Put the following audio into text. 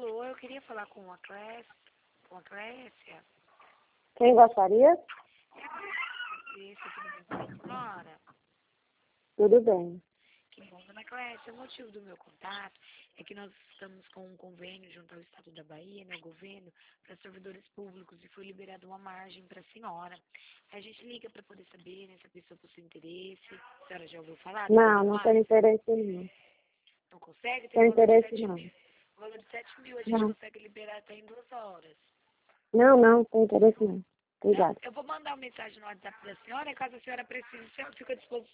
Alô, eu queria falar com a Clécia. Quem gostaria? Isso aqui da senhora. Tudo bem. Que bom, dona Clécia. O motivo do meu contato é que nós estamos com um convênio junto ao Estado da Bahia, né, governo, para servidores públicos e foi liberada uma margem para a senhora. A gente liga para poder saber, né, se a pessoa possui interesse. A senhora já ouviu falar? Não tenho interesse não. Não consegue? Tem Tem valor de interesse 7 não. mil. O valor de 7 mil a gente Não. consegue liberar até em 2 horas. Não tem interesse não. Obrigada. Eu vou mandar uma mensagem no WhatsApp da senhora, e caso a senhora precise, eu fico à disposição.